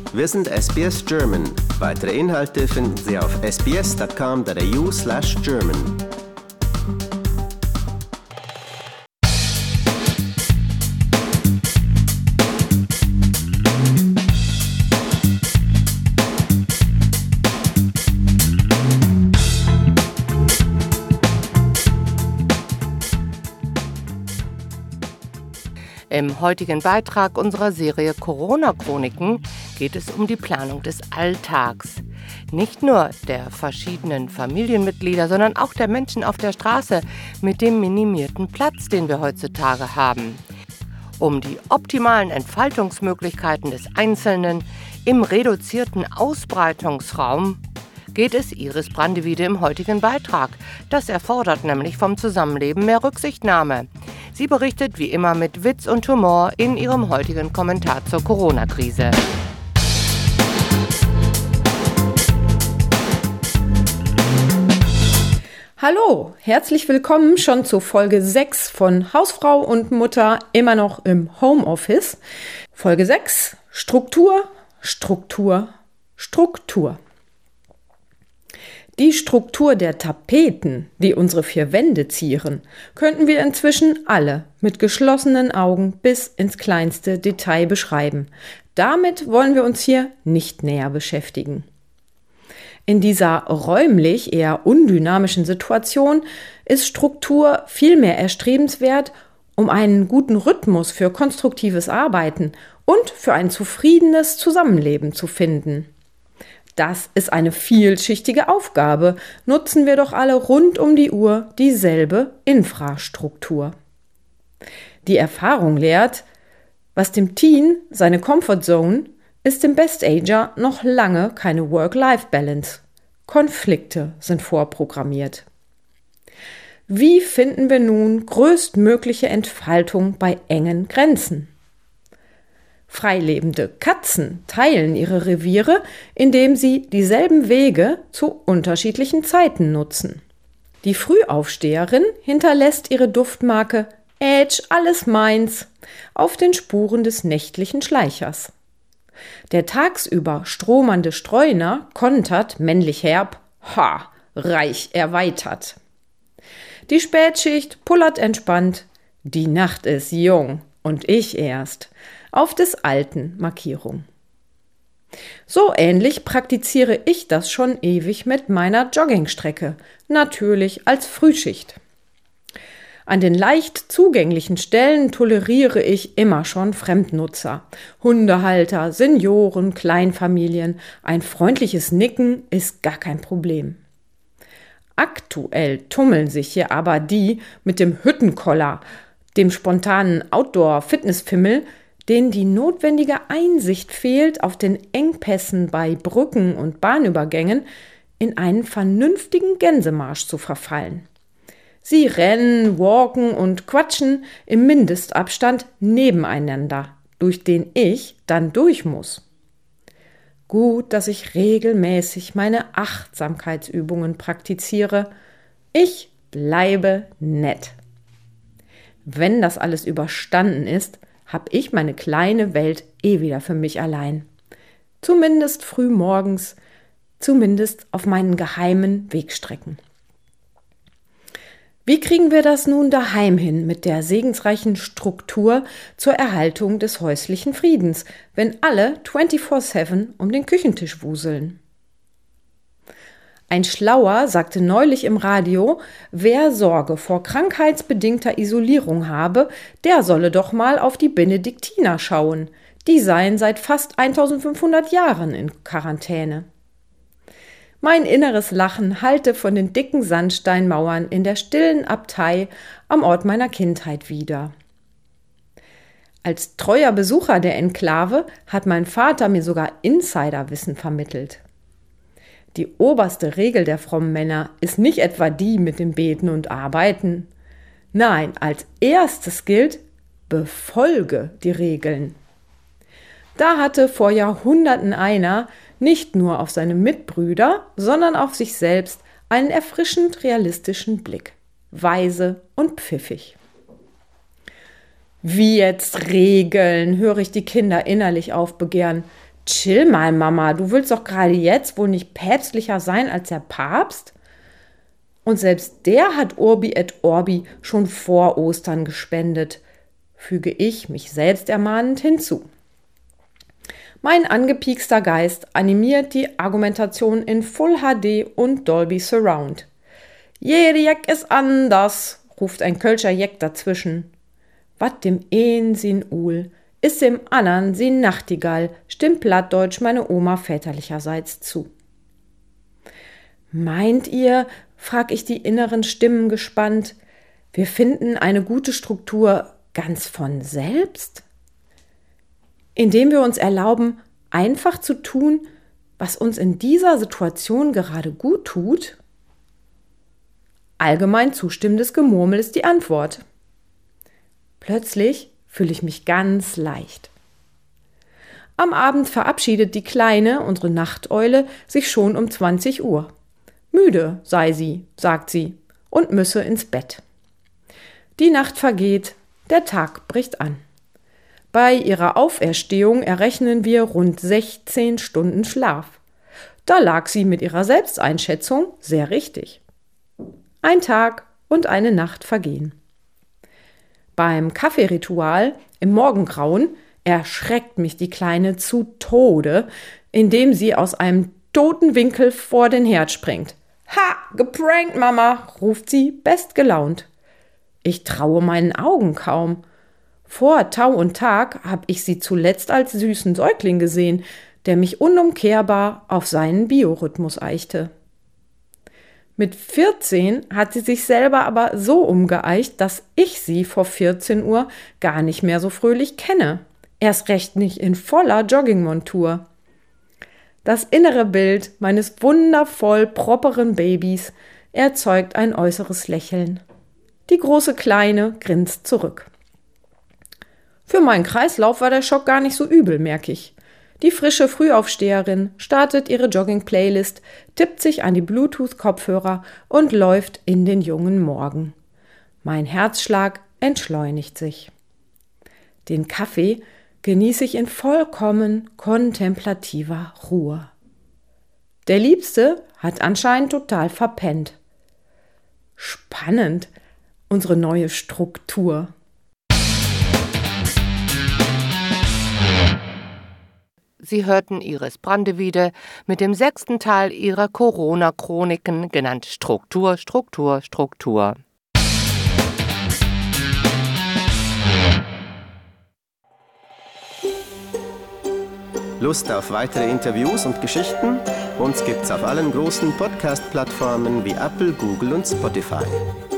Wir sind SBS German. Weitere Inhalte finden Sie auf sbs.com.au/German. Im heutigen Beitrag unserer Serie Corona-Chroniken geht es um die Planung des Alltags. Nicht nur der verschiedenen Familienmitglieder, sondern auch der Menschen auf der Straße mit dem minimierten Platz, den wir heutzutage haben. Um die optimalen Entfaltungsmöglichkeiten des Einzelnen im reduzierten Ausbreitungsraum geht es Iris Brandewide im heutigen Beitrag. Das erfordert nämlich vom Zusammenleben mehr Rücksichtnahme. Sie berichtet wie immer mit Witz und Humor in ihrem heutigen Kommentar zur Corona-Krise. Hallo, herzlich willkommen schon zu Folge 6 von Hausfrau und Mutter immer noch im Homeoffice. Folge 6, Struktur, Struktur, Struktur. Die Struktur der Tapeten, die unsere 4 Wände zieren, könnten wir inzwischen alle mit geschlossenen Augen bis ins kleinste Detail beschreiben. Damit wollen wir uns hier nicht näher beschäftigen. In dieser räumlich eher undynamischen Situation ist Struktur vielmehr erstrebenswert, um einen guten Rhythmus für konstruktives Arbeiten und für ein zufriedenes Zusammenleben zu finden. Das ist eine vielschichtige Aufgabe, nutzen wir doch alle rund um die Uhr dieselbe Infrastruktur. Die Erfahrung lehrt, was dem Teen seine Comfortzone ist dem Best-Ager noch lange keine Work-Life-Balance. Konflikte sind vorprogrammiert. Wie finden wir nun größtmögliche Entfaltung bei engen Grenzen? Freilebende Katzen teilen ihre Reviere, indem sie dieselben Wege zu unterschiedlichen Zeiten nutzen. Die Frühaufsteherin hinterlässt ihre Duftmarke Edge, alles meins auf den Spuren des nächtlichen Schleichers. Der tagsüber stromernde Streuner kontert männlich herb, reich erweitert. Die Spätschicht pullert entspannt, die Nacht ist jung und ich erst, auf des Alten Markierung. So ähnlich praktiziere ich das schon ewig mit meiner Joggingstrecke, natürlich als Frühschicht. An den leicht zugänglichen Stellen toleriere ich immer schon Fremdnutzer, Hundehalter, Senioren, Kleinfamilien. Ein freundliches Nicken ist gar kein Problem. Aktuell tummeln sich hier aber die mit dem Hüttenkoller, dem spontanen Outdoor-Fitnessfimmel, denen die notwendige Einsicht fehlt, auf den Engpässen bei Brücken und Bahnübergängen in einen vernünftigen Gänsemarsch zu verfallen. Sie rennen, walken und quatschen im Mindestabstand nebeneinander, durch den ich dann durch muss. Gut, dass ich regelmäßig meine Achtsamkeitsübungen praktiziere. Ich bleibe nett. Wenn das alles überstanden ist, habe ich meine kleine Welt wieder für mich allein. Zumindest früh morgens, zumindest auf meinen geheimen Wegstrecken. Wie kriegen wir das nun daheim hin mit der segensreichen Struktur zur Erhaltung des häuslichen Friedens, wenn alle 24/7 um den Küchentisch wuseln? Ein Schlauer sagte neulich im Radio, wer Sorge vor krankheitsbedingter Isolierung habe, der solle doch mal auf die Benediktiner schauen. Die seien seit fast 1500 Jahren in Quarantäne. Mein inneres Lachen hallte von den dicken Sandsteinmauern in der stillen Abtei am Ort meiner Kindheit wieder. Als treuer Besucher der Enklave hat mein Vater mir sogar Insiderwissen vermittelt. Die oberste Regel der frommen Männer ist nicht etwa die mit dem Beten und Arbeiten. Nein, als erstes gilt, befolge die Regeln. Da hatte vor Jahrhunderten einer nicht nur auf seine Mitbrüder, sondern auf sich selbst einen erfrischend realistischen Blick. Weise und pfiffig. Wie jetzt Regeln, höre ich die Kinder innerlich aufbegehren. Chill mal, Mama, du willst doch gerade jetzt wohl nicht päpstlicher sein als der Papst? Und selbst der hat Urbi et Orbi schon vor Ostern gespendet, füge ich mich selbst ermahnend hinzu. Mein angepiekster Geist animiert die Argumentation in Full HD und Dolby Surround. Jede Jeck ist anders, ruft ein Kölscher Jeck dazwischen. Wat dem een sin Uhl, ist dem andern sin Nachtigall, stimmt plattdeutsch meine Oma väterlicherseits zu. Meint ihr, frag ich die inneren Stimmen gespannt, wir finden eine gute Struktur ganz von selbst? Indem wir uns erlauben, einfach zu tun, was uns in dieser Situation gerade gut tut? Allgemein zustimmendes Gemurmel ist die Antwort. Plötzlich fühle ich mich ganz leicht. Am Abend verabschiedet die Kleine, unsere Nachteule, sich schon um 20 Uhr. Müde sei sie, sagt sie, und müsse ins Bett. Die Nacht vergeht, der Tag bricht an. Bei ihrer Auferstehung errechnen wir rund 16 Stunden Schlaf. Da lag sie mit ihrer Selbsteinschätzung sehr richtig. Ein Tag und eine Nacht vergehen. Beim Kaffeeritual im Morgengrauen erschreckt mich die Kleine zu Tode, indem sie aus einem toten Winkel vor den Herd springt. Ha, geprankt, Mama, ruft sie bestgelaunt. Ich traue meinen Augen kaum. Vor Tau und Tag habe ich sie zuletzt als süßen Säugling gesehen, der mich unumkehrbar auf seinen Biorhythmus eichte. Mit 14 hat sie sich selber aber so umgeeicht, dass ich sie vor 14 Uhr gar nicht mehr so fröhlich kenne. Erst recht nicht in voller Joggingmontur. Das innere Bild meines wundervoll properen Babys erzeugt ein äußeres Lächeln. Die große Kleine grinst zurück. Für meinen Kreislauf war der Schock gar nicht so übel, merke ich. Die frische Frühaufsteherin startet ihre Jogging-Playlist, tippt sich an die Bluetooth-Kopfhörer und läuft in den jungen Morgen. Mein Herzschlag entschleunigt sich. Den Kaffee genieße ich in vollkommen kontemplativer Ruhe. Der Liebste hat anscheinend total verpennt. Spannend, unsere neue Struktur. Sie hörten Iris Brandewide mit dem 6. Teil ihrer Corona-Chroniken, genannt Struktur, Struktur, Struktur. Lust auf weitere Interviews und Geschichten? Uns gibt's auf allen großen Podcast-Plattformen wie Apple, Google und Spotify.